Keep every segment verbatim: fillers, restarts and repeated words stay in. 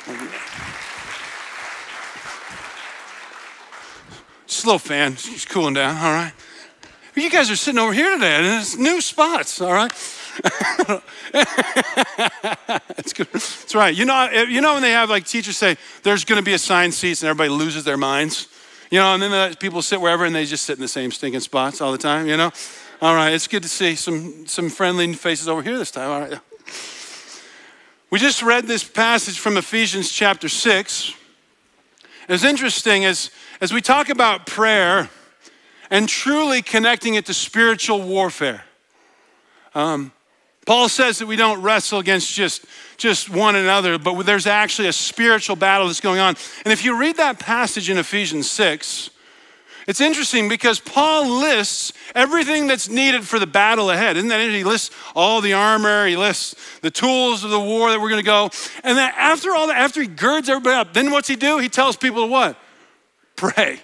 Just a little fan, she's cooling down, all right? You guys are sitting over here today, and it's new spots, all right? That's good. That's right. You know, you know when they have like teachers say, there's gonna be assigned seats and everybody loses their minds? You know, and then the people sit wherever and they just sit in the same stinking spots all the time, you know? All right, it's good to see some, some friendly faces over here this time, all right. We just read this passage from Ephesians chapter six. It's interesting as, as we talk about prayer and truly connecting it to spiritual warfare. Um, Paul says that we don't wrestle against just, just one another, but there's actually a spiritual battle that's going on. And if you read that passage in Ephesians six, it's interesting because Paul lists everything that's needed for the battle ahead. Isn't that interesting? He lists all the armor, he lists the tools of the war that we're gonna go. And then after all that, after he girds everybody up, then what's he do? He tells people to what? Pray.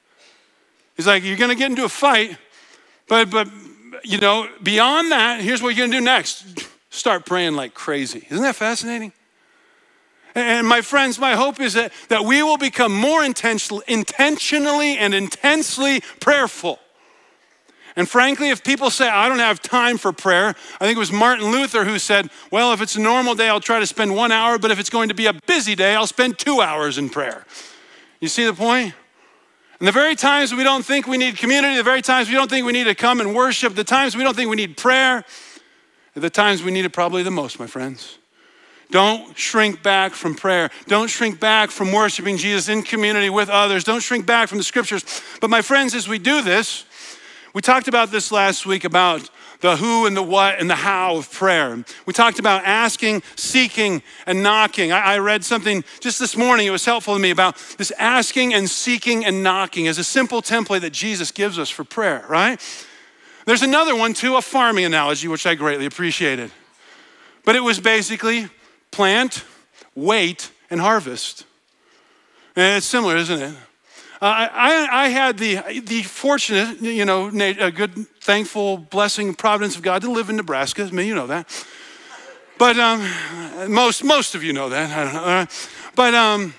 He's like, you're gonna get into a fight, but, but you know, beyond that, here's what you're gonna do next. Start praying like crazy. Isn't that fascinating? And my friends, my hope is that, that we will become more intentional, intentionally and intensely prayerful. And frankly, if people say, I don't have time for prayer, I think it was Martin Luther who said, well, if it's a normal day, I'll try to spend one hour, but if it's going to be a busy day, I'll spend two hours in prayer. You see the point? And the very times we don't think we need community, the very times we don't think we need to come and worship, the times we don't think we need prayer, are the times we need it probably the most, my friends. Don't shrink back from prayer. Don't shrink back from worshiping Jesus in community with others. Don't shrink back from the scriptures. But my friends, as we do this, we talked about this last week about the who and the what and the how of prayer. We talked about asking, seeking, and knocking. I, I read something just this morning, it was helpful to me, about this asking and seeking and knocking as a simple template that Jesus gives us for prayer, right? There's another one too, a farming analogy, which I greatly appreciated. But it was basically plant, wait, and harvest. And it's similar, isn't it? Uh, I, I had the, the fortunate, you know, a good, thankful, blessing, providence of God to live in Nebraska. I mean, you know that. But um, most, most of you know that. I don't know. Uh, but um,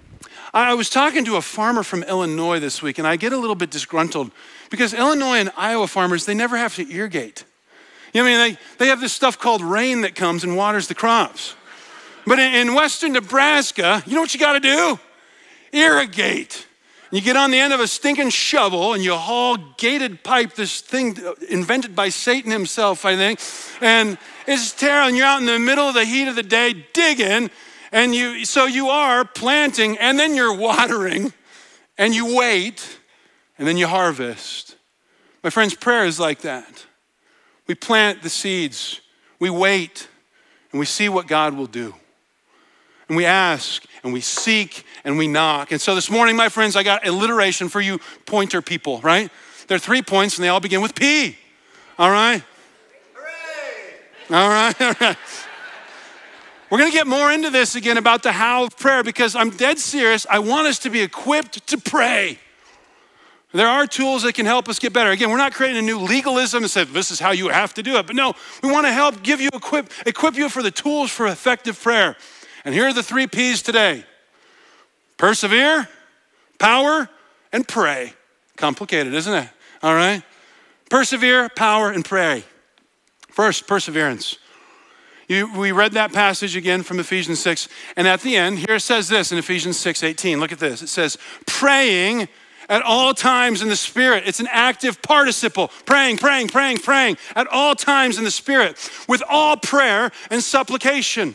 I was talking to a farmer from Illinois this week, and I get a little bit disgruntled because Illinois and Iowa farmers, they never have to irrigate. You know what I mean? They, they have this stuff called rain that comes and waters the crops. But in, in western Nebraska, you know what you gotta do? Irrigate. You get on the end of a stinking shovel and you haul gated pipe, this thing invented by Satan himself, I think. And it's terrible, and you're out in the middle of the heat of the day digging, and you, so you are planting, and then you're watering, and you wait, and then you harvest. My friends, prayer is like that. We plant the seeds, we wait, and we see what God will do. And we ask, and we seek, and we knock. And so this morning, my friends, I got alliteration for you pointer people, right? There are three points, and they all begin with P, all right? Hooray! All right, all right. We're gonna get more into this again about the how of prayer because I'm dead serious. I want us to be equipped to pray. There are tools that can help us get better. Again, we're not creating a new legalism and say, this is how you have to do it. But no, we wanna help give you, equip, equip you for the tools for effective prayer. And here are the three P's today. Persevere, power, and pray. Complicated, isn't it? All right? Persevere, power, and pray. First, perseverance. You, we read that passage again from Ephesians six. And at the end, here it says this in Ephesians six eighteen. Look at this. It says, praying at all times in the Spirit. It's an active participle. Praying, praying, praying, praying at all times in the Spirit with all prayer and supplication.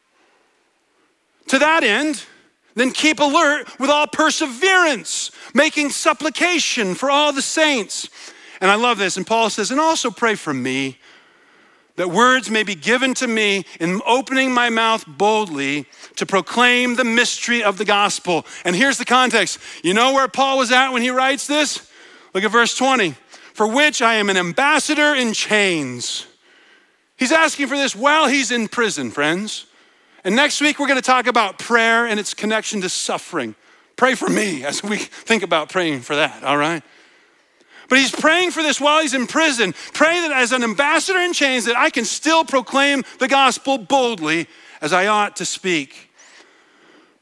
To that end, then keep alert with all perseverance, making supplication for all the saints. And I love this. And Paul says, and also pray for me, that words may be given to me in opening my mouth boldly to proclaim the mystery of the gospel. And here's the context. You know where Paul was at when he writes this? Look at verse twenty. For which I am an ambassador in chains. He's asking for this while he's in prison, friends. And next week, we're gonna talk about prayer and its connection to suffering. Pray for me as we think about praying for that, all right? But he's praying for this while he's in prison. Pray that as an ambassador in chains that I can still proclaim the gospel boldly as I ought to speak.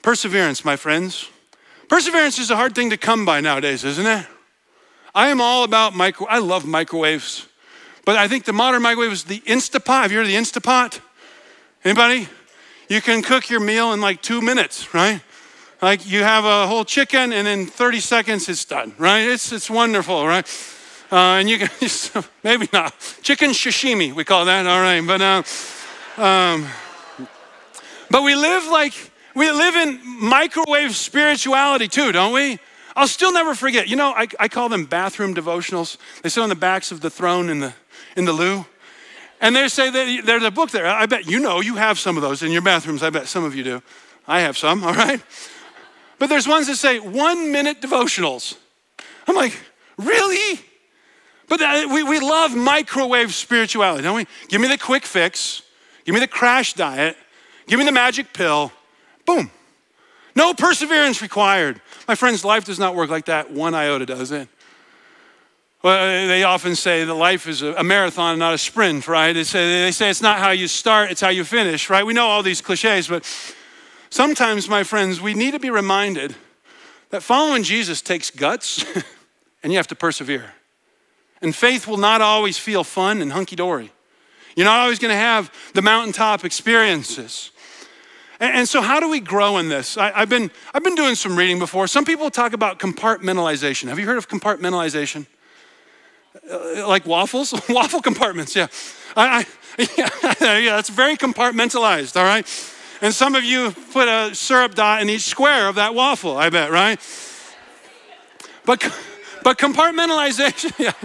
Perseverance, my friends. Perseverance is a hard thing to come by nowadays, isn't it? I am all about micro, I love microwaves. But I think the modern microwave is the Instapot. Have you heard of the Instapot? Anybody? You can cook your meal in like two minutes, right? Like you have a whole chicken and in thirty seconds it's done, right? It's it's wonderful, right? Uh, and you can, just, maybe not. Chicken sashimi, we call that, all right. But, uh, um, but we live like, we live in microwave spirituality too, don't we? I'll still never forget. You know, I, I call them bathroom devotionals. They sit on the backs of the throne in the in the loo. And they say that there's a book there. I bet you know, you have some of those in your bathrooms. I bet some of you do. I have some, all right? But there's ones that say one minute devotionals. I'm like, really? But uh, we, we love microwave spirituality, don't we? Give me the quick fix. Give me the crash diet. Give me the magic pill. Boom. No perseverance required. My friends, life does not work like that one iota, does it? Well, they often say that life is a marathon, not a sprint, right? They say, they say it's not how you start, it's how you finish, right? We know all these cliches, but sometimes, my friends, we need to be reminded that following Jesus takes guts and you have to persevere. And faith will not always feel fun and hunky-dory. You're not always gonna have the mountaintop experiences. And, and so how do we grow in this? I, I've been, I've been doing some reading before. Some people talk about compartmentalization. Have you heard of compartmentalization? Uh, like waffles? Waffle compartments, yeah. I, I, yeah. Yeah, it's very compartmentalized, all right? And some of you put a syrup dot in each square of that waffle, I bet, right? But, but compartmentalization, yeah.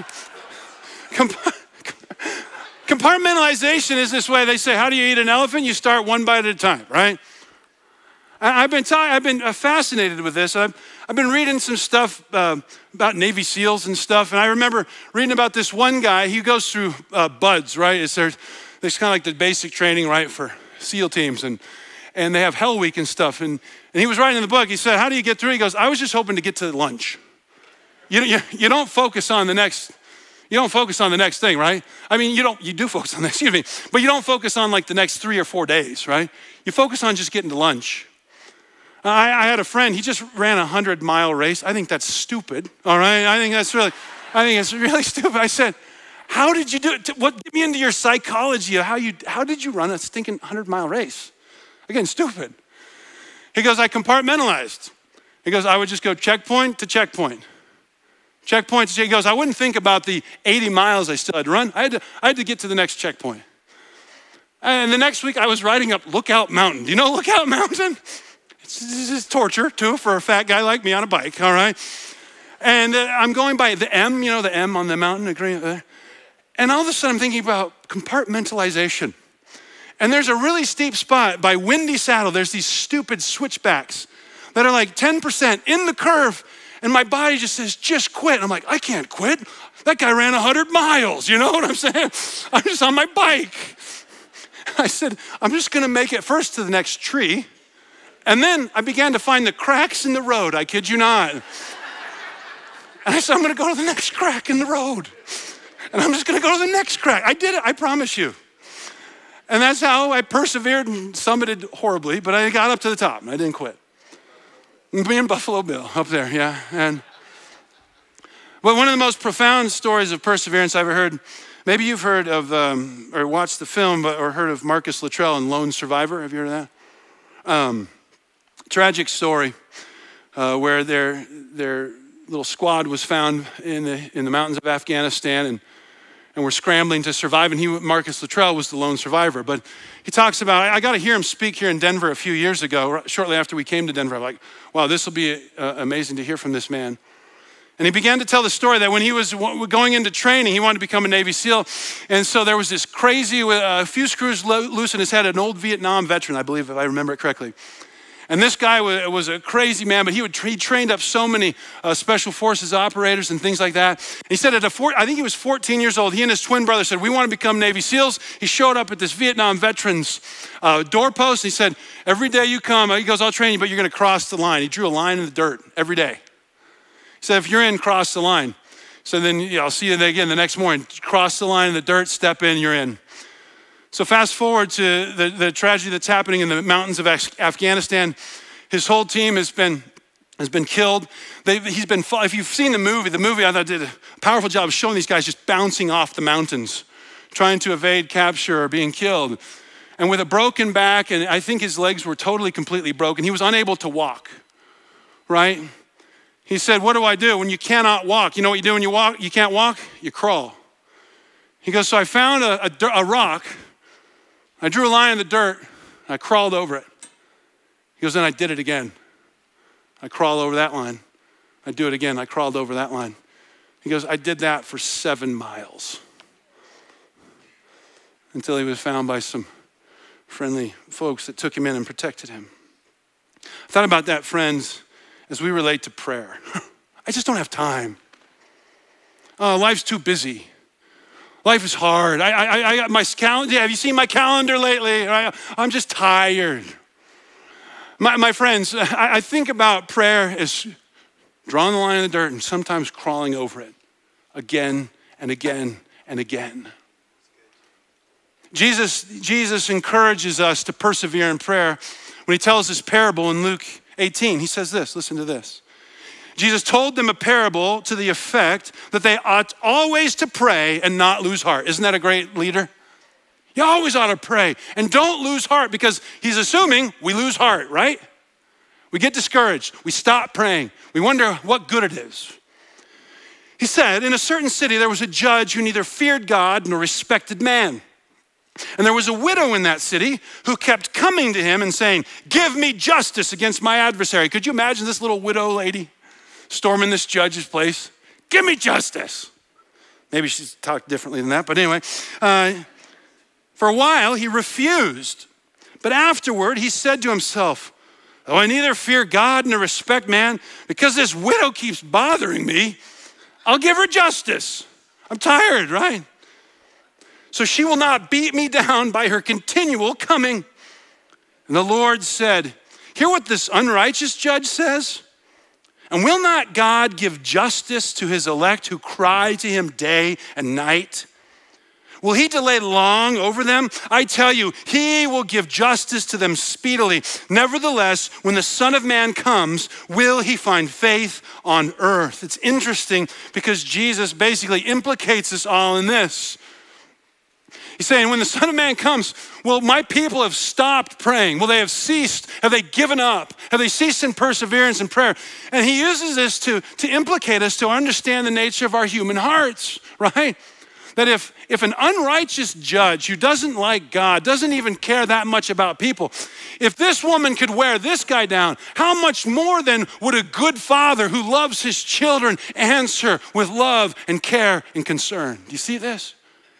Compartmentalization is this way. They say, how do you eat an elephant? You start one bite at a time, right? I've been, ta- I've been fascinated with this. I've, I've been reading some stuff uh, about Navy SEALs and stuff, and I remember reading about this one guy. He goes through uh, BUD/S, right? It's, there's, there's kind of like the basic training, right, for SEAL teams, and, and they have Hell Week and stuff. And, and he was writing in the book, he said, how do you get through? He goes, I was just hoping to get to lunch. You, you, you don't focus on the next You don't focus on the next thing, right? I mean, you don't, you do focus on that, excuse me, but you don't focus on like the next three or four days, right? You focus on just getting to lunch. I, I had a friend, he just ran a hundred mile race. I think that's stupid, all right? I think that's really, I think it's really stupid. I said, how did you do it? What, get me into your psychology of how you, how did you run a stinking hundred mile race? Again, stupid. He goes, I compartmentalized. He goes, I would just go checkpoint to checkpoint. Checkpoint, he goes, I wouldn't think about the eighty miles I still had to run. I had to, I had to get to the next checkpoint. And the next week I was riding up Lookout Mountain. Do you know Lookout Mountain? It's, it's torture too for a fat guy like me on a bike, all right? And uh, I'm going by the M, you know, the M on the mountain. And all of a sudden I'm thinking about compartmentalization. And there's a really steep spot by Windy Saddle. There's these stupid switchbacks that are like ten percent in the curve. And my body just says, just quit. And I'm like, I can't quit. That guy ran a hundred miles, you know what I'm saying? I'm just on my bike. I said, I'm just gonna make it first to the next tree. And then I began to find the cracks in the road, I kid you not. And I said, I'm gonna go to the next crack in the road. And I'm just gonna go to the next crack. I did it, I promise you. And that's how I persevered and summited horribly, but I got up to the top and I didn't quit. Me and Buffalo Bill up there, yeah. And but one of the most profound stories of perseverance I've ever heard, maybe you've heard of um, or watched the film but, or heard of Marcus Luttrell in Lone Survivor. Have you heard of that? Um, tragic story uh, where their, their little squad was found in the, in the mountains of Afghanistan and and were scrambling to survive, and he, Marcus Luttrell was the lone survivor. But he talks about, I got to hear him speak here in Denver a few years ago, shortly after we came to Denver. I'm like, wow, this will be uh, amazing to hear from this man. And he began to tell the story that when he was going into training, he wanted to become a Navy SEAL. And so there was this crazy, uh, a few screws loose in his head, an old Vietnam veteran, I believe, if I remember it correctly. And this guy was, was a crazy man, but he would he trained up so many uh, special forces operators and things like that. He said at a four, I think he was fourteen years old, he and his twin brother said, we want to become Navy SEALs. He showed up at this Vietnam veterans uh, doorpost. He said, every day you come, he goes, I'll train you, but you're going to cross the line. He drew a line in the dirt every day. He said, if you're in, cross the line. So then, yeah, I'll see you again the next morning. Cross the line in the dirt, step in, you're in. So fast forward to the, the tragedy that's happening in the mountains of Afghanistan. His whole team has been has been killed. They've, he's been, if you've seen the movie, the movie I thought did a powerful job of showing these guys just bouncing off the mountains, trying to evade capture or being killed. And with a broken back, and I think his legs were totally, completely broken, he was unable to walk, right? He said, what do I do when you cannot walk? You know what you do when you walk? You can't walk? You crawl. He goes, so I found a, a, a rock, I drew a line in the dirt, I crawled over it. He goes, then I did it again. I crawled over that line. I do it again. I crawled over that line. He goes, I did that for seven miles until he was found by some friendly folks that took him in and protected him. I thought about that, friends, as we relate to prayer. I just don't have time. Oh, life's too busy. Life is hard. I, I, I got my calendar. Yeah, have you seen my calendar lately? I, I'm just tired. My, my friends, I, I think about prayer as drawing the line in the dirt and sometimes crawling over it again and again and again. Jesus, Jesus encourages us to persevere in prayer when he tells this parable in Luke eighteen. He says this, listen to this. Jesus told them a parable to the effect that they ought always to pray and not lose heart. Isn't that a great leader? You always ought to pray and don't lose heart, because he's assuming we lose heart, right? We get discouraged. We stop praying. We wonder what good it is. He said, in a certain city, there was a judge who neither feared God nor respected man. And there was a widow in that city who kept coming to him and saying, give me justice against my adversary. Could you imagine this little widow lady storming this judge's place? Give me justice. Maybe she's talked differently than that, but anyway. Uh, for a while, he refused. But afterward, he said to himself, oh, I neither fear God nor respect man, because this widow keeps bothering me, I'll give her justice. I'm tired, right? So she will not beat me down by her continual coming. And the Lord said, hear what this unrighteous judge says? And will not God give justice to his elect who cry to him day and night? Will he delay long over them? I tell you, he will give justice to them speedily. Nevertheless, when the Son of Man comes, will he find faith on earth? It's interesting because Jesus basically implicates us all in this. He's saying, when the Son of Man comes, well, my people have stopped praying. Will they have ceased? Have they given up? Have they ceased in perseverance and prayer? And he uses this to, to implicate us, to understand the nature of our human hearts, right? That if, if an unrighteous judge who doesn't like God, doesn't even care that much about people, if this woman could wear this guy down, how much more then would a good father who loves his children answer with love and care and concern? Do you see this?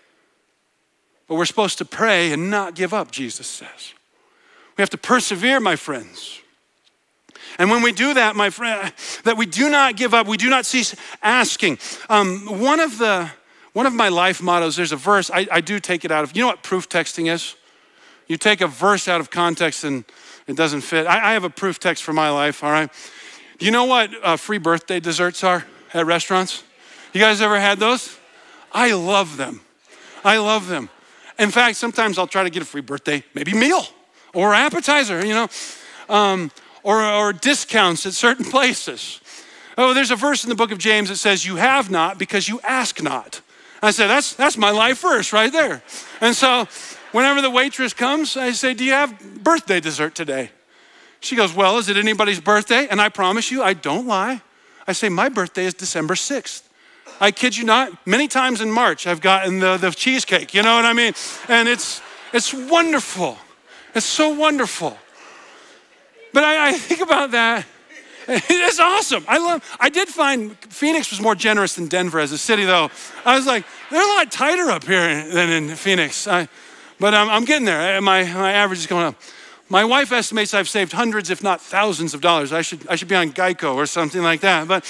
But we're supposed to pray and not give up, Jesus says. We have to persevere, my friends. And when we do that, my friend, that we do not give up, we do not cease asking. Um, one of the One of my life mottos, there's a verse, I, I do take it out of, you know what proof texting is? You take a verse out of context and it doesn't fit. I, I have a proof text for my life, all right? Do you know what uh, free birthday desserts are at restaurants? You guys ever had those? I love them. I love them. In fact, sometimes I'll try to get a free birthday, maybe meal or appetizer, you know, um, or, or discounts at certain places. Oh, there's a verse in the book of James that says, you have not because you ask not. I said, that's, that's my life verse right there. And so whenever the waitress comes, I say, do you have birthday dessert today? She goes, well, is it anybody's birthday? And I promise you, I don't lie. I say, my birthday is December sixth. I kid you not, many times in March, I've gotten the, the cheesecake, you know what I mean? And it's, it's wonderful. It's so wonderful. But I, I think about that. It's awesome. I love, I did find Phoenix was more generous than Denver as a city though. I was like, they're a lot tighter up here than in Phoenix. I, but I'm, I'm getting there. My, my average is going up. My wife estimates I've saved hundreds, if not thousands of dollars. I should, I should be on Geico or something like that. But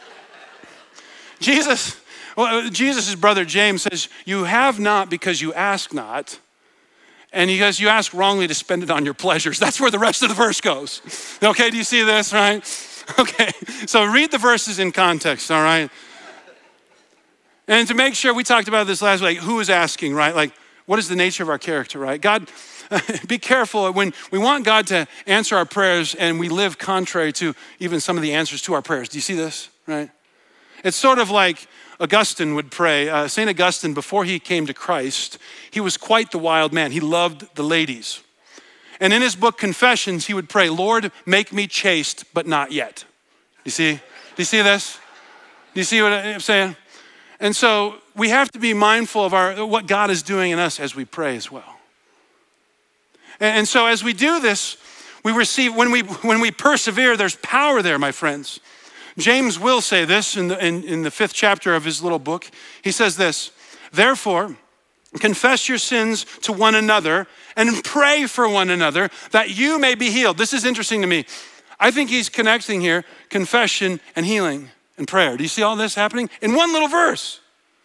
Jesus, well, Jesus' brother James says, you have not because you ask not. And he goes, you ask wrongly to spend it on your pleasures. That's where the rest of the verse goes. Okay, do you see this, right? Okay, so read the verses in context, all right? And to make sure, we talked about this last week, who is asking, right? Like, what is the nature of our character, right? God, uh, be careful when we want God to answer our prayers and we live contrary to even some of the answers to our prayers. Do you see this, right? It's sort of like Augustine would pray. Uh, Saint Augustine, before he came to Christ, he was quite the wild man. He loved the ladies. And in his book, Confessions, he would pray, Lord, make me chaste, but not yet. You see? Do you see this? Do you see what I'm saying? And so we have to be mindful of our what God is doing in us as we pray as well. And, and so as we do this, we receive, when we, when we persevere, there's power there, my friends. James will say this in the, in, in the fifth chapter of his little book. He says this, therefore, confess your sins to one another and pray for one another that you may be healed. This is interesting to me. I think he's connecting here confession and healing and prayer. Do you see all this happening? In one little verse.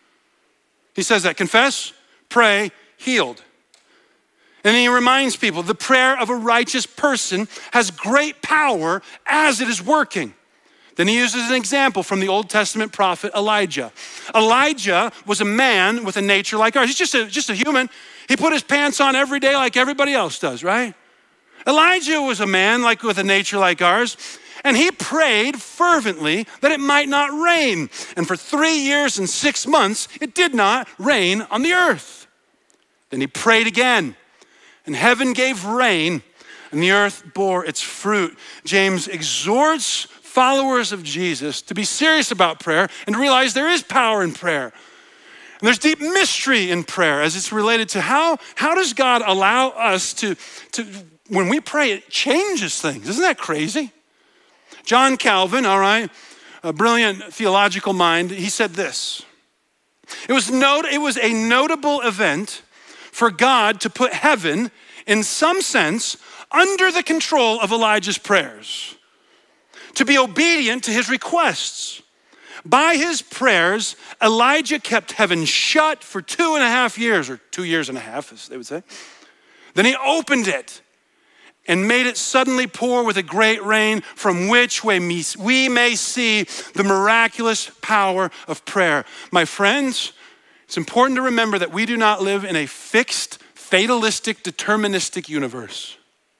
He says that confess, pray, healed. And then he reminds people the prayer of a righteous person has great power as it is working. Then he uses an example from the Old Testament prophet Elijah. Elijah was a man with a nature like ours. He's just a, just a human. He put his pants on every day like everybody else does, right? Elijah was a man like with a nature like ours, and he prayed fervently that it might not rain. And for three years and six months, it did not rain on the earth. Then he prayed again, and heaven gave rain, and the earth bore its fruit. James exhorts followers of Jesus to be serious about prayer and to realize there is power in prayer. And there's deep mystery in prayer as it's related to how, how does God allow us to, to, when we pray, it changes things. Isn't that crazy? John Calvin, all right, a brilliant theological mind, he said this. It was, not, it was a notable event for God to put heaven, in some sense, under the control of Elijah's prayers, to be obedient to his requests. By his prayers, Elijah kept heaven shut for two and a half years, or two years and a half, as they would say. Then he opened it and made it suddenly pour with a great rain, from which we may see the miraculous power of prayer. My friends, it's important to remember that we do not live in a fixed, fatalistic, deterministic universe.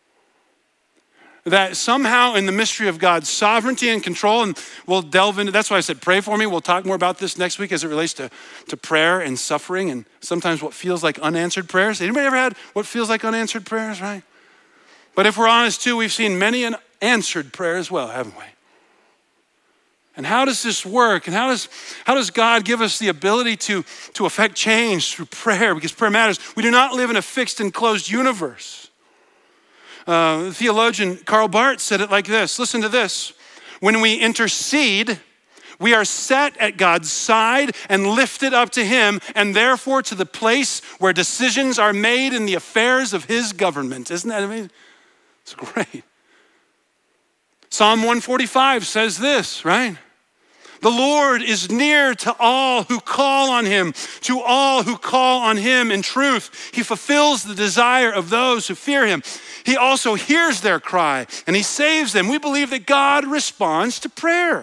That somehow in the mystery of God's sovereignty and control, and we'll delve into, that's why I said pray for me. We'll talk more about this next week as it relates to, to prayer and suffering and sometimes what feels like unanswered prayers. Anybody ever had what feels like unanswered prayers, right? But if we're honest too, we've seen many an answered prayer as well, haven't we? And how does this work? And how does, how does God give us the ability to, to affect change through prayer? Because prayer matters. We do not live in a fixed and closed universe. Uh, the theologian Karl Barth said it like this. Listen to this. When we intercede, we are set at God's side and lifted up to him, and therefore to the place where decisions are made in the affairs of his government. Isn't that amazing? It's great. Psalm one forty-five says this, right? The Lord is near to all who call on him, to all who call on him in truth. He fulfills the desire of those who fear him. He also hears their cry and he saves them. We believe that God responds to prayer.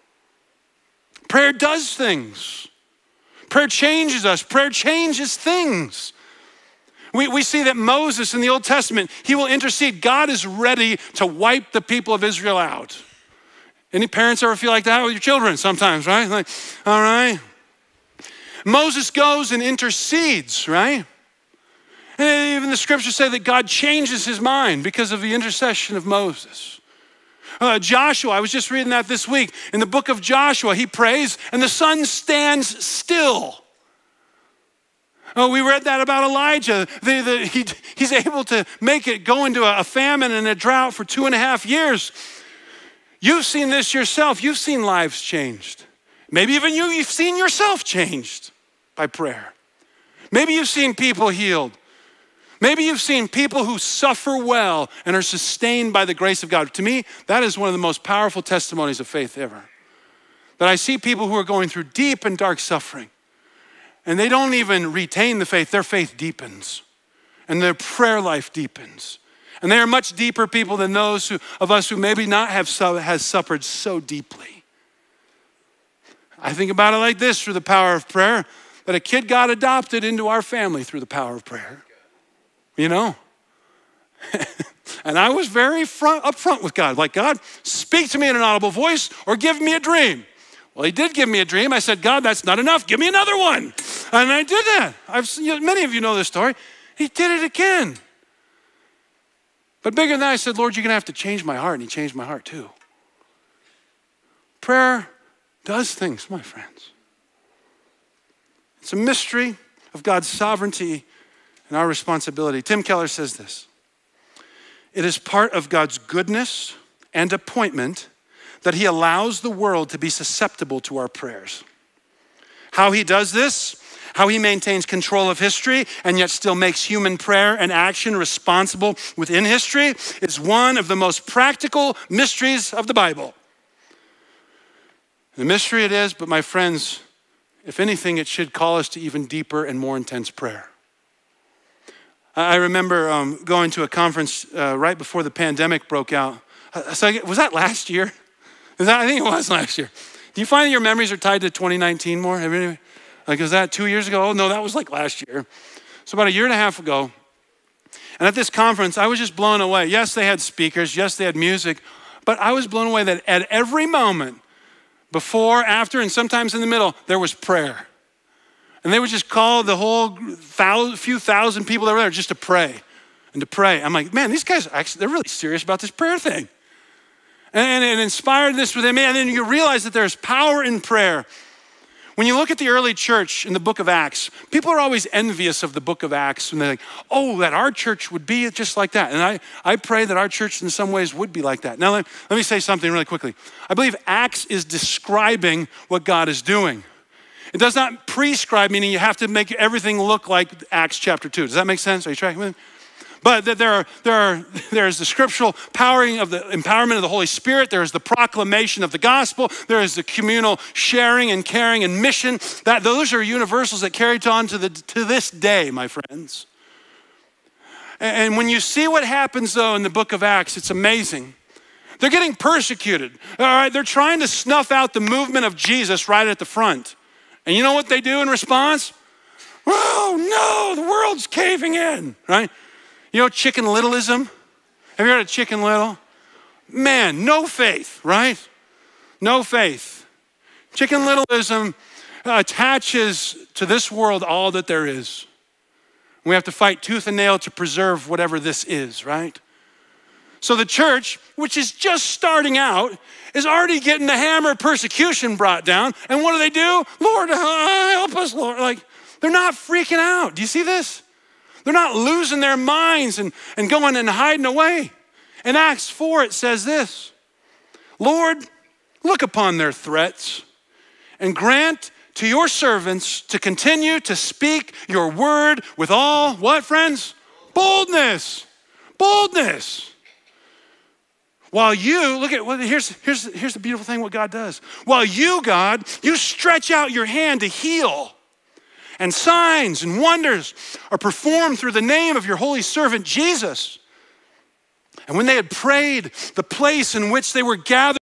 Prayer does things. Prayer changes us. Prayer changes things. We, we see that Moses in the Old Testament, he will intercede. God is ready to wipe the people of Israel out. Any parents ever feel like that with your children sometimes, right? Like, all right. Moses goes and intercedes, right? And even the scriptures say that God changes his mind because of the intercession of Moses. Uh, Joshua, I was just reading that this week. In the book of Joshua, he prays and the sun stands still. Oh, we read that about Elijah. The, the, he, he's able to make it go into a famine and a drought for two and a half years. You've seen this yourself. You've seen lives changed. Maybe even you, you've seen yourself changed by prayer. Maybe you've seen people healed. Maybe you've seen people who suffer well and are sustained by the grace of God. To me, that is one of the most powerful testimonies of faith ever. That I see people who are going through deep and dark suffering, and they don't even retain the faith. Their faith deepens, and their prayer life deepens. And they are much deeper people than those who, of us who maybe not have has suffered so deeply. I think about it like this through the power of prayer, that a kid got adopted into our family through the power of prayer. You know, And I was very front, upfront with God. Like, God, speak to me in an audible voice or give me a dream. Well, he did give me a dream. I said, God, that's not enough. Give me another one. And I did that. I've, you know, many of you know this story. He did it again. But bigger than that, I said, Lord, you're going to have to change my heart. And he changed my heart too. Prayer does things, my friends. It's a mystery of God's sovereignty and our responsibility. Tim Keller says this: it is part of God's goodness and appointment that he allows the world to be susceptible to our prayers. How he does this, how he maintains control of history and yet still makes human prayer and action responsible within history, is one of the most practical mysteries of the Bible. The mystery it is, but my friends, if anything, it should call us to even deeper and more intense prayer. I remember um, going to a conference uh, right before the pandemic broke out. So I, was that last year? Is that, I think it was last year. Do you find that your memories are tied to twenty nineteen more? Like, was that two years ago? Oh, no, that was like last year. So about a year and a half ago, and at this conference, I was just blown away. Yes, they had speakers. Yes, they had music. But I was blown away that at every moment, before, after, and sometimes in the middle, there was prayer. And they would just call the whole thousand, few thousand people that were there just to pray and to pray. I'm like, man, these guys, actually, they're really serious about this prayer thing. And it inspired this within me. And then you realize that there's power in prayer. When you look at the early church in the book of Acts, people are always envious of the book of Acts. And they're like, oh, that our church would be just like that. And I, I pray that our church in some ways would be like that. Now, let, let me say something really quickly. I believe Acts is describing what God is doing. It does not prescribe, meaning you have to make everything look like Acts chapter two. Does that make sense? Are you tracking with me? But there are, there are, there is the scriptural powering of the empowerment of the Holy Spirit. There is the proclamation of the gospel. There is the communal sharing and caring and mission. That those are universals that carry on to the to this day, my friends. And when you see what happens though in the book of Acts, it's amazing. They're getting persecuted. All right, they're trying to snuff out the movement of Jesus right at the front. And you know what they do in response? Oh no, the world's caving in, right? You know Chicken Littleism? Have you heard of Chicken Little? Man, no faith, right? No faith. Chicken Littleism attaches to this world all that there is. We have to fight tooth and nail to preserve whatever this is, right? So the church, which is just starting out, is already getting the hammer of persecution brought down. And what do they do? Lord, uh, help us, Lord. Like, they're not freaking out. Do you see this? They're not losing their minds and, and going and hiding away. In Acts four, it says this: Lord, look upon their threats and grant to your servants to continue to speak your word with all, what, friends? Boldness. Boldness. While you, look at, well, here's, here's, here's the beautiful thing what God does. While you, God, you stretch out your hand to heal, and signs and wonders are performed through the name of your holy servant, Jesus. And when they had prayed, the place in which they were gathered,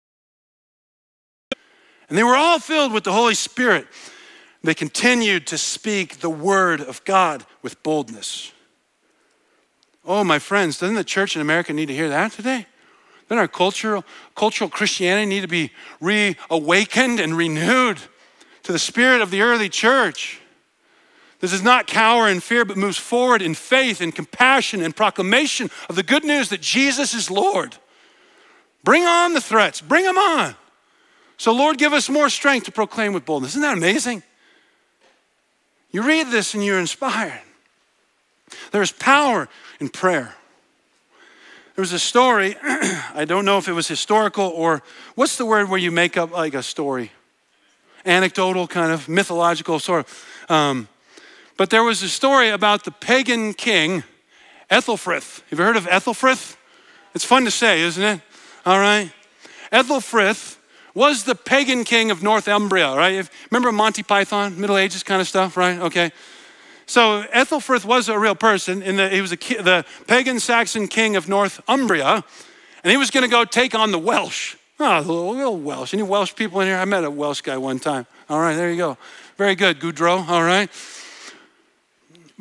and they were all filled with the Holy Spirit, they continued to speak the word of God with boldness. Oh, my friends, doesn't the church in America need to hear that today? Doesn't our cultural, cultural Christianity need to be reawakened and renewed to the spirit of the early church? This does not cower in fear, but moves forward in faith and compassion and proclamation of the good news that Jesus is Lord. Bring on the threats, bring them on. So Lord, give us more strength to proclaim with boldness. Isn't that amazing? You read this and you're inspired. There's power in prayer. There was a story, I don't know if it was historical or, what's the word where you make up like a story? Anecdotal, kind of mythological sort of. Um, But there was a story about the pagan king, Ethelfrith. Have you heard of Ethelfrith? It's fun to say, isn't it? All right. Ethelfrith was the pagan king of Northumbria, right? If, remember Monty Python, Middle Ages kind of stuff, right? Okay. So Ethelfrith was a real person. In the, he was a, the pagan Saxon king of Northumbria, and he was going to go take on the Welsh. Oh, the little, little Welsh. Any Welsh people in here? I met a Welsh guy one time. All right, there you go. Very good, Goudreau, all right.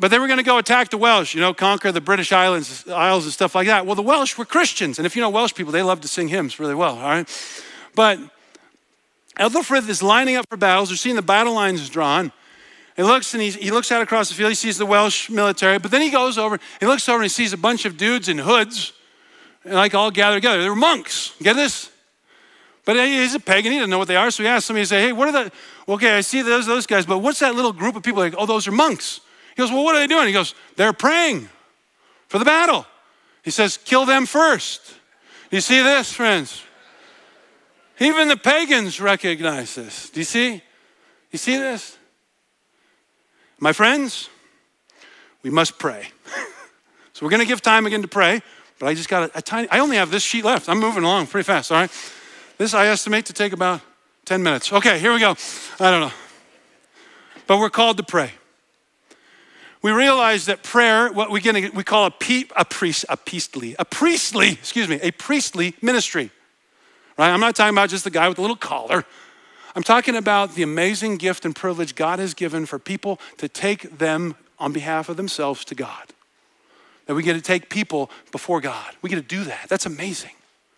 But they were going to go attack the Welsh, you know, conquer the British Islands, Isles and stuff like that. Well, the Welsh were Christians. And if you know Welsh people, they love to sing hymns really well, all right? But Ethelfrith is lining up for battles. They're seeing the battle lines drawn. He looks and he, he looks out across the field. He sees the Welsh military. But then he goes over, he looks over and he sees a bunch of dudes in hoods, like all gathered together. They were monks. Get this? But he's a pagan. He doesn't know what they are. So he asks somebody, he say, hey, what are the, well, okay, I see those, those guys, but what's that little group of people? Like, oh, those are monks. He goes, well, what are they doing? He goes, they're praying for the battle. He says, kill them first. Do you see this, friends? Even the pagans recognize this. Do you see? You see this? My friends, we must pray. So we're going to give time again to pray, but I just got a, a tiny, I only have this sheet left. I'm moving along pretty fast, all right? This I estimate to take about ten minutes. Okay, here we go. I don't know. But we're called to pray. We realize that prayer, what we get, we call a, pe- a priest, a priestly, a priestly, excuse me, a priestly ministry, right? I'm not talking about just the guy with the little collar. I'm talking about the amazing gift and privilege God has given for people to take them on behalf of themselves to God. That we get to take people before God. We get to do that. That's amazing.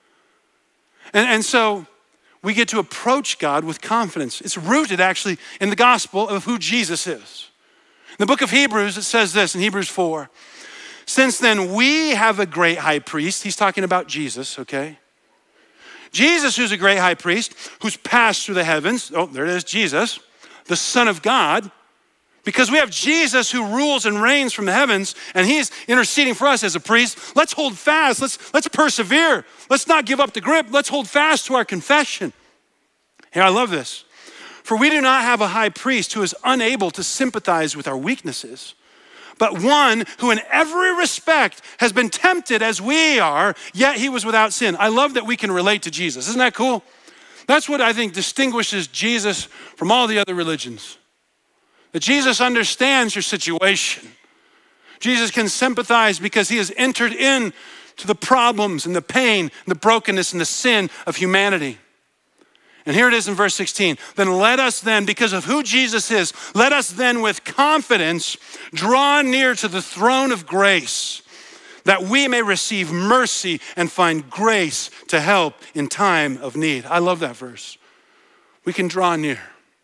And, and so we get to approach God with confidence. It's rooted actually in the gospel of who Jesus is. In the book of Hebrews, it says this in Hebrews four. Since then we have a great high priest. He's talking about Jesus, okay? Jesus, who's a great high priest, who's passed through the heavens. Oh, there it is, Jesus, the Son of God. Because we have Jesus who rules and reigns from the heavens, and he's interceding for us as a priest. Let's hold fast. Let's, let's persevere. Let's not give up the grip. Let's hold fast to our confession. Here, I love this. For we do not have a high priest who is unable to sympathize with our weaknesses, but one who in every respect has been tempted as we are, yet he was without sin. I love that we can relate to Jesus. Isn't that cool? That's what I think distinguishes Jesus from all the other religions. That Jesus understands your situation. Jesus can sympathize because he has entered into the problems and the pain and the brokenness and the sin of humanity. And here it is in verse sixteen. Then let us then, because of who Jesus is, let us then with confidence draw near to the throne of grace, that we may receive mercy and find grace to help in time of need. I love that verse. We can draw near.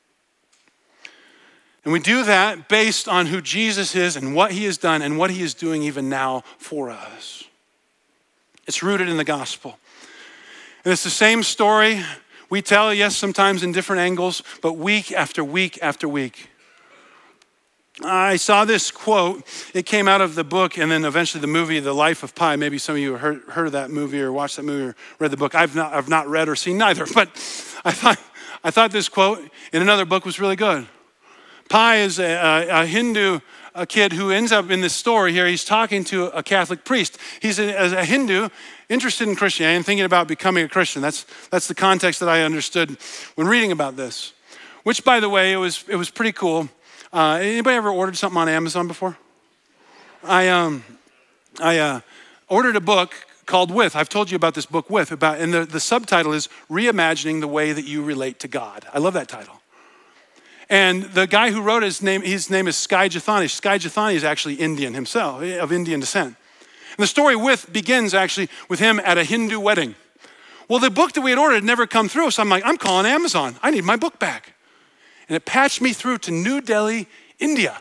And we do that based on who Jesus is and what he has done and what he is doing even now for us. It's rooted in the gospel. And it's the same story we tell, yes, sometimes in different angles, but week after week after week. I saw this quote. It came out of the book and then eventually the movie, The Life of Pi. Maybe some of you have heard, heard of that movie or watched that movie or read the book. I've not, I've not read or seen neither, but I thought, I thought this quote in another book was really good. Pi is a, a, a Hindu a kid who ends up in this story here. He's talking to a Catholic priest. He's a, a Hindu interested in Christianity and thinking about becoming a Christian. That's, that's the context that I understood when reading about this, which, by the way, it was, it was pretty cool. Uh, anybody ever ordered something on Amazon before? I, um, I uh, ordered a book called With. I've told you about this book With, about, and the, the subtitle is Reimagining the Way That You Relate to God. I love that title. And the guy who wrote his name, his name is Skye Jethani. Skye Jethani is actually Indian himself, of Indian descent. And the story With begins actually with him at a Hindu wedding. Well, the book that we had ordered had never come through, so I'm like, I'm calling Amazon. I need my book back. And it patched me through to New Delhi, India.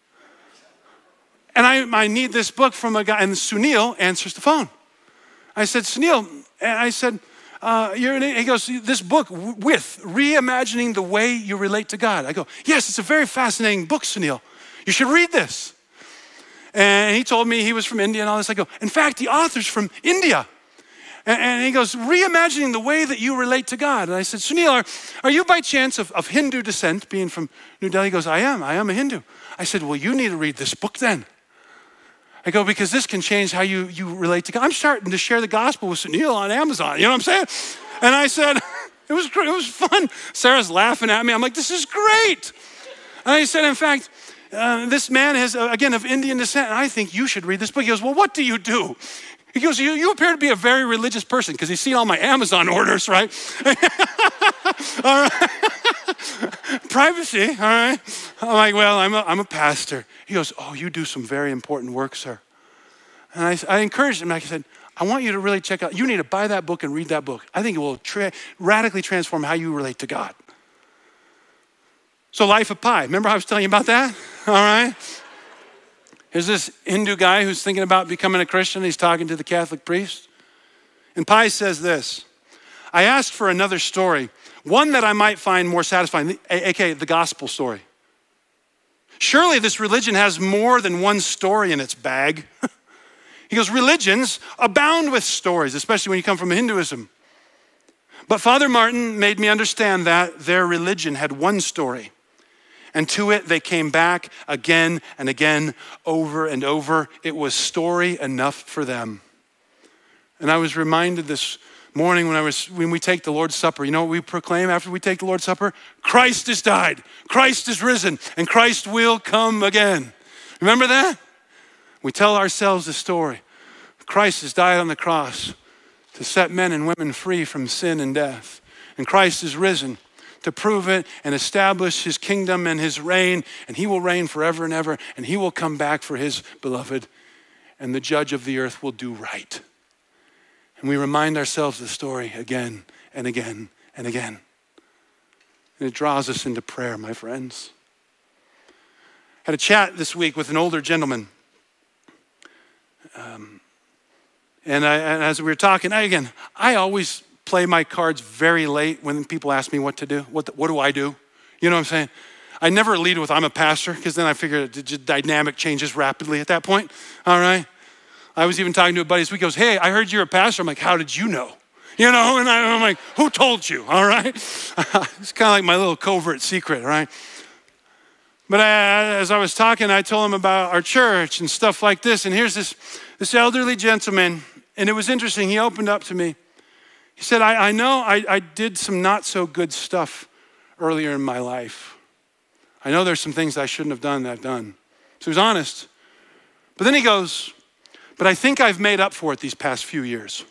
And I, I need this book from a guy, and Sunil answers the phone. I said, Sunil, and I said, Uh, you're in, he goes, this book, With, Reimagining the Way You Relate to God. I go, yes, it's a very fascinating book, Sunil. You should read this. And he told me he was from India and all this. I go, in fact, the author's from India. And, and he goes, Reimagining the Way That You Relate to God. And I said, Sunil, are, are you by chance of, of Hindu descent, being from New Delhi? He goes, I am, I am a Hindu. I said, well, you need to read this book then. I go, because this can change how you, you relate to God. I'm starting to share the gospel with Sunil on Amazon. You know what I'm saying? And I said, it was great. It was fun. Sarah's laughing at me. I'm like, this is great. And I said, in fact, uh, this man is, uh, again, of Indian descent, and I think you should read this book. He goes, well, what do you do? He goes, you, you appear to be a very religious person, because he's seen all my Amazon orders, right? All right. privacy, all right? I'm like, well, I'm a, I'm a pastor. He goes, oh, you do some very important work, sir. And I, I encouraged him. I said, I want you to really check out, you need to buy that book and read that book. I think it will tra- radically transform how you relate to God. So Life of Pi, remember I was telling you about that? All right. Here's this Hindu guy who's thinking about becoming a Christian. He's talking to the Catholic priest. And Pi says this, I asked for another story, one that I might find more satisfying, aka the gospel story. Surely this religion has more than one story in its bag. He goes, religions abound with stories, especially when you come from Hinduism. But Father Martin made me understand that their religion had one story. And to it, they came back again and again, over and over. It was story enough for them. And I was reminded this morning when I was when we take the Lord's Supper, you know what we proclaim after we take the Lord's Supper? Christ has died, Christ is risen, and Christ will come again. Remember that? We tell ourselves the story. Christ has died on the cross to set men and women free from sin and death. And Christ is risen to prove it and establish his kingdom and his reign, and he will reign forever and ever, and he will come back for his beloved, and the judge of the earth will do right. And we remind ourselves the story again and again and again. And it draws us into prayer, my friends. I had a chat this week with an older gentleman. Um, and, I, and as we were talking, I, again, I always play my cards very late when people ask me what to do. What, the, what do I do? You know what I'm saying? I never lead with, I'm a pastor, because then I figure the dynamic changes rapidly at that point, all right? I was even talking to a buddy this week, he goes, hey, I heard you're a pastor. I'm like, how did you know? You know, and I'm like, who told you, all right? It's kind of like my little covert secret, right? But I, as I was talking, I told him about our church and stuff like this, and here's this, this elderly gentleman, and it was interesting, he opened up to me. He said, I, I know I, I did some not so good stuff earlier in my life. I know there's some things I shouldn't have done that I've done. So he was honest. But then he goes, but I think I've made up for it these past few years.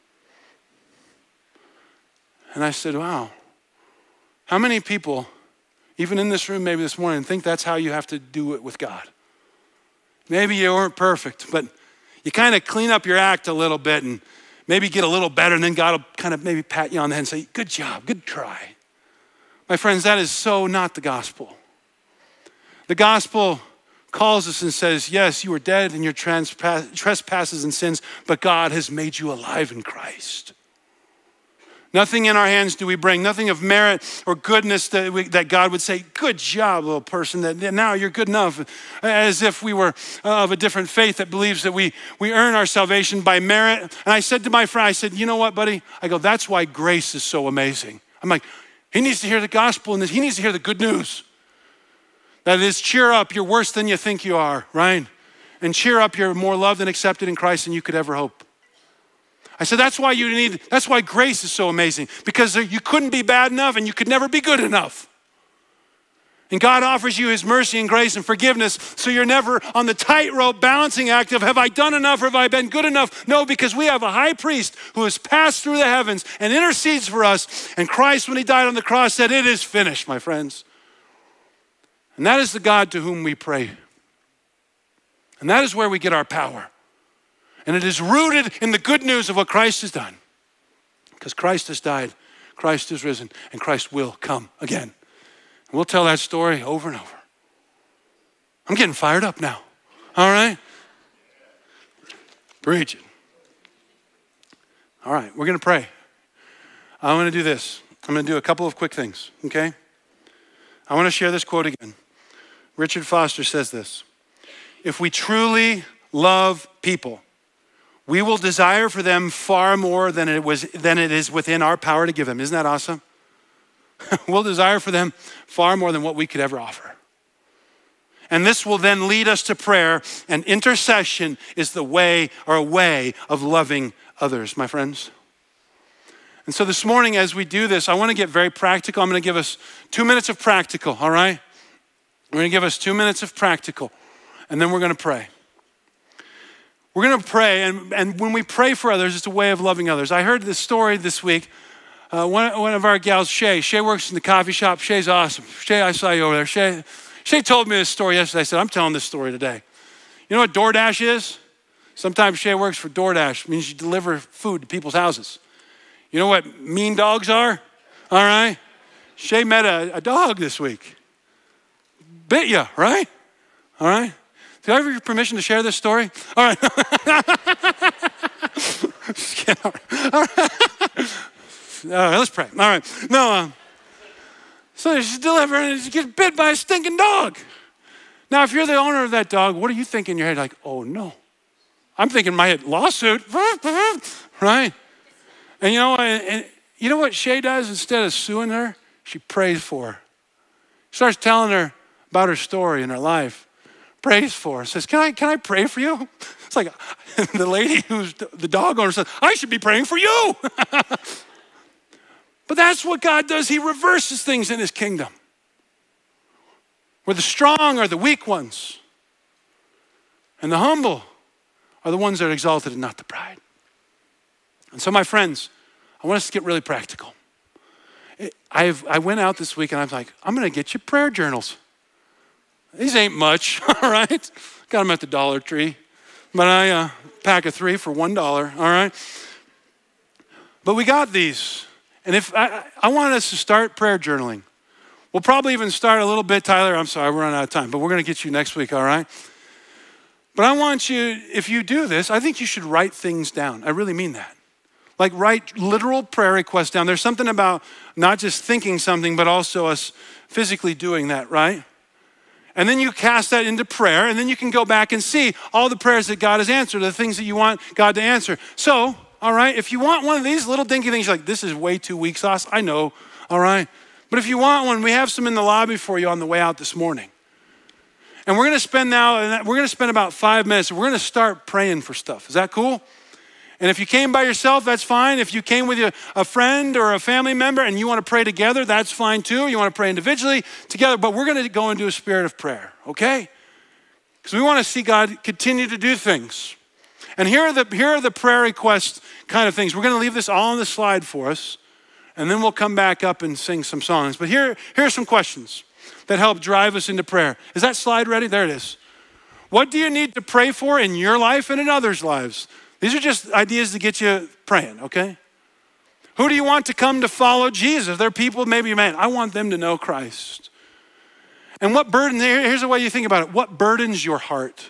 And I said, wow, how many people, even in this room maybe this morning, think that's how you have to do it with God? Maybe you weren't perfect, but you kind of clean up your act a little bit and maybe get a little better, and then God will kind of maybe pat you on the head and say, good job, good try. My friends, that is so not the gospel. The gospel calls us and says, yes, you were dead in your trespasses and sins, but God has made you alive in Christ. Nothing in our hands do we bring, nothing of merit or goodness that, we, that God would say, good job, little person, that now you're good enough, as if we were of a different faith that believes that we, we earn our salvation by merit. And I said to my friend, I said, you know what, buddy? I go, that's why grace is so amazing. I'm like, he needs to hear the gospel, and he needs to hear the good news. That is, cheer up, you're worse than you think you are, right? And cheer up, you're more loved and accepted in Christ than you could ever hope. I said, that's why you need, that's why grace is so amazing, because you couldn't be bad enough and you could never be good enough. And God offers you his mercy and grace and forgiveness, so you're never on the tightrope balancing act of, have I done enough or have I been good enough? No, because we have a high priest who has passed through the heavens and intercedes for us. And Christ, when he died on the cross, said, it is finished, my friends. And that is the God to whom we pray. And that is where we get our power. And it is rooted in the good news of what Christ has done. Because Christ has died, Christ is risen, and Christ will come again. And we'll tell that story over and over. I'm getting fired up now, all right? Preach it. All right, we're gonna pray. I'm gonna do this. I'm gonna do a couple of quick things, okay? I wanna share this quote again. Richard Foster says this: if we truly love people, we will desire for them far more than it was than it is within our power to give them. Isn't that awesome? We'll desire for them far more than what we could ever offer. And this will then lead us to prayer, and intercession is the way or a way of loving others, my friends. And so this morning as we do this, I want to get very practical. I'm going to give us two minutes of practical, all right? We're going to give us two minutes of practical, and then we're going to pray. We're gonna pray, and, and when we pray for others, it's a way of loving others. I heard this story this week Uh, one, one of our gals, Shay, Shay works in the coffee shop. Shay's awesome. Shay, I saw you over there. Shay, Shay told me this story yesterday. I said, I'm telling this story today. You know what DoorDash is? Sometimes Shay works for DoorDash. It means you deliver food to people's houses. You know what mean dogs are? All right. Shay met a, a dog this week. Bit you, right? All right. Do I have your permission to share this story? All right. Just kidding. All right. All right. All right, let's pray. All right. No, um, so she's delivering and she gets bit by a stinking dog. Now, if you're the owner of that dog, what are you thinking in your head? Like, oh no. I'm thinking in my head, lawsuit, right? And you know, and, and you know what Shay does instead of suing her? She prays for her. Starts telling her about her story and her life. Prays for her. Says, can I, can I pray for you? It's like the lady who's the dog owner says, I should be praying for you. But that's what God does. He reverses things in his kingdom. Where the strong are the weak ones. And the humble are the ones that are exalted and not the pride. And so my friends, I want us to get really practical. I've, I went out this week and I was like, I'm going to get you prayer journals. These ain't much, all right? Got them at the Dollar Tree. But I uh, pack of three for one dollar, all right? But we got these. And if I, I want us to start prayer journaling. We'll probably even start a little bit, Tyler. I'm sorry, we're running out of time, but we're going to get you next week, all right? But I want you, if you do this, I think you should write things down. I really mean that. Like write literal prayer requests down. There's something about not just thinking something, but also us physically doing that, right? And then you cast that into prayer, and then you can go back and see all the prayers that God has answered, the things that you want God to answer. So, all right, if you want one of these little dinky things, you're like, this is way too weak sauce, I know, all right? But if you want one, we have some in the lobby for you on the way out this morning. And we're gonna spend now, we're gonna spend about five minutes, we're gonna start praying for stuff. Is that cool? And if you came by yourself, that's fine. If you came with a, a friend or a family member and you want to pray together, that's fine too. You want to pray individually, together, but we're going to go into a spirit of prayer, okay? Because we want to see God continue to do things. And here are the, here are the prayer request kind of things. We're going to leave this all on the slide for us, and then we'll come back up and sing some songs. But here, here are some questions that help drive us into prayer. Is that slide ready? There it is. What do you need to pray for in your life and in others' lives? These are just ideas to get you praying, okay? Who do you want to come to follow Jesus? There are people, maybe, man, I want them to know Christ. And what burden, here's the way you think about it. What burdens your heart?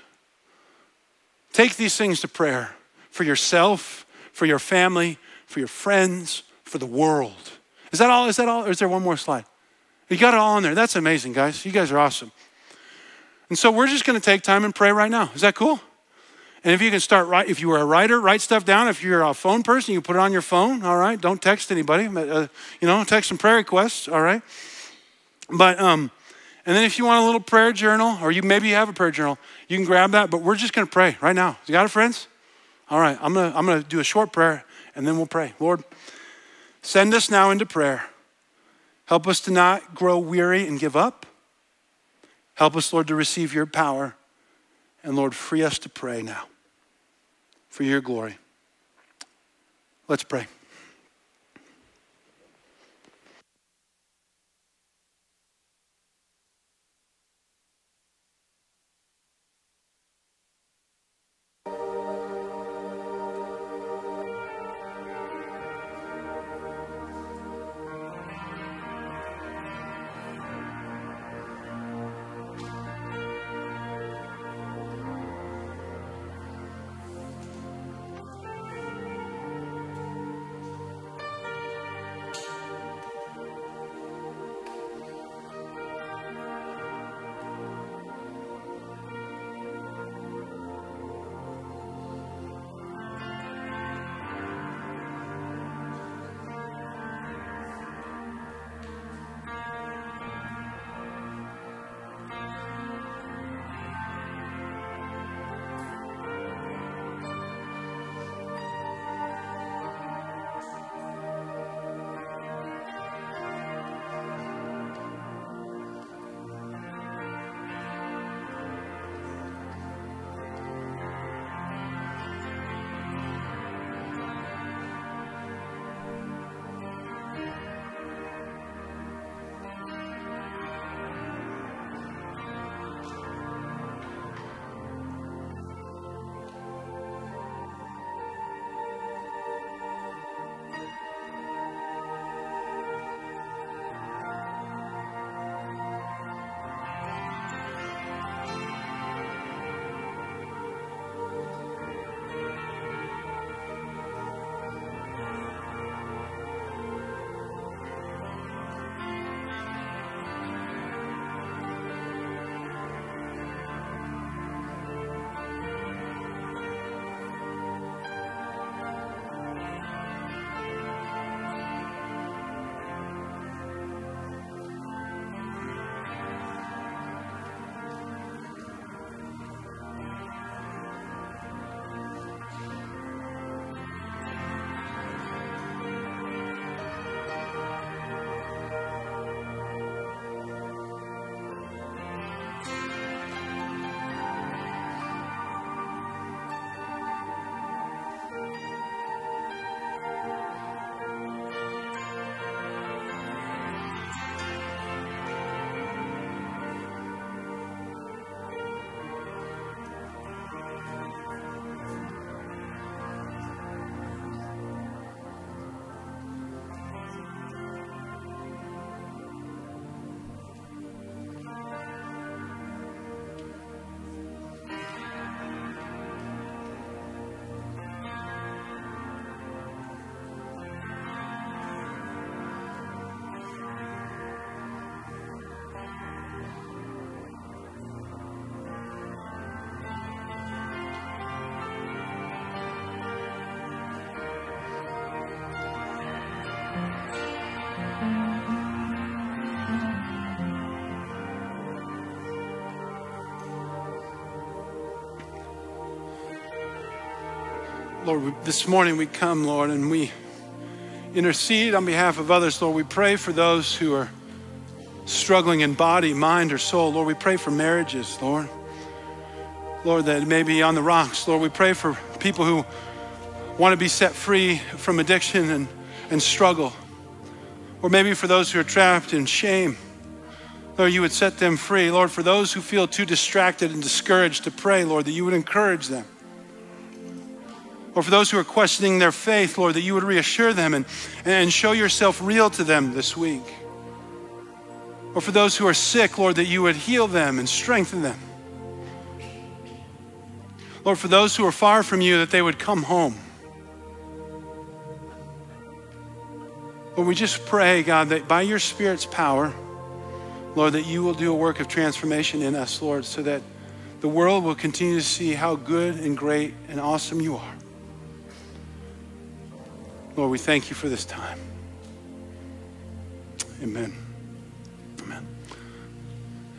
Take these things to prayer for yourself, for your family, for your friends, for the world. Is that all? Is that all? Or is there one more slide? You got it all in there. That's amazing, guys. You guys are awesome. And so we're just going to take time and pray right now. Is that cool? And if you can start, write, if you were a writer, write stuff down. If you're a phone person, you put it on your phone, all right? Don't text anybody, uh, you know, text some prayer requests, all right? But, um, and then if you want a little prayer journal, or you maybe you have a prayer journal, you can grab that, but we're just gonna pray right now. You got it, friends? All right, I'm gonna, I'm gonna do a short prayer, and then we'll pray. Lord, send us now into prayer. Help us to not grow weary and give up. Help us, Lord, to receive your power. And Lord, free us to pray now for your glory. Let's pray. Lord, we, this morning we come, Lord, and we intercede on behalf of others. Lord, we pray for those who are struggling in body, mind, or soul. Lord, we pray for marriages, Lord. Lord, that may be on the rocks. Lord, we pray for people who want to be set free from addiction and, and struggle. Or maybe for those who are trapped in shame. Lord, you would set them free. Lord, for those who feel too distracted and discouraged to pray, Lord, that you would encourage them. Or for those who are questioning their faith, Lord, that you would reassure them and, and show yourself real to them this week. Or for those who are sick, Lord, that you would heal them and strengthen them. Lord, for those who are far from you, that they would come home. Lord, we just pray, God, that by your Spirit's power, Lord, that you will do a work of transformation in us, Lord, so that the world will continue to see how good and great and awesome you are. Lord, we thank you for this time. Amen.